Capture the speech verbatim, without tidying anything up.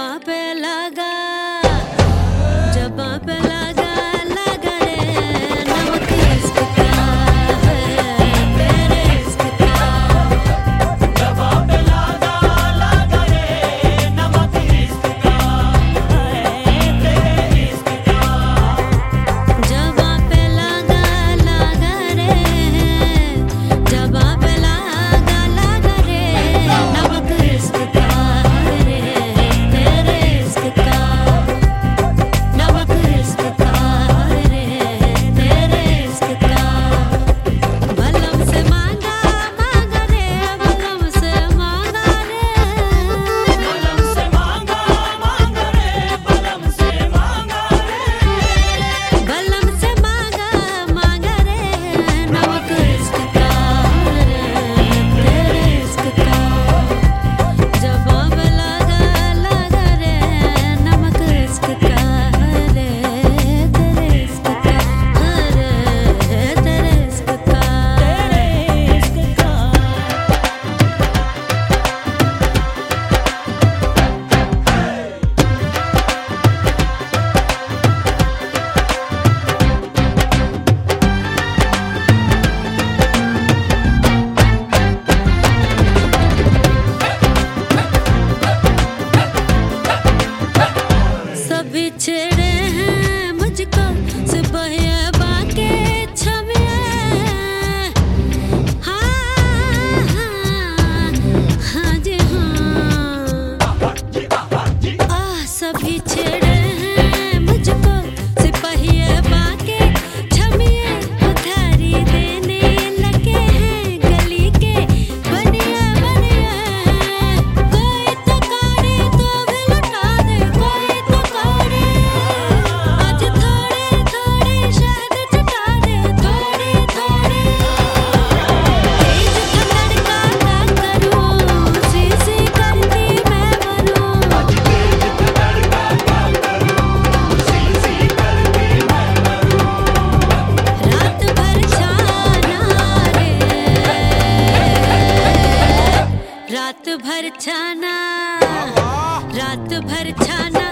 पे लगा जबां पे लगा लगा रे नमक इश्क का है तेरे इश्क का जबां पे लगा लगा रे नमक इश्क का है तेरे इश्क का जबां पे लगा लगा रे जबां पे लगा लगा रे नमक इश्क का बिछड़े हैं मुझको सिपाहिया बाके छमिया हाँ हाँ हाँ जी हाँ आ सब बिछड़े हैं मुझको सिपाहिया बाके छमिया उधारी देने लगे हैं गली के बनिया बनिया कोई तो कारे तो भी लुटा दे कोई तो कारे आज थोड़े थोड़े शहद चटा दे थोड़े थोड़े तेज धड़का का करूं सी सी करती मैं बनूं तेज धड़का का करूं सी सी करती मैं बनूं रात भर छाना रे रात भर छाना रात भर छाना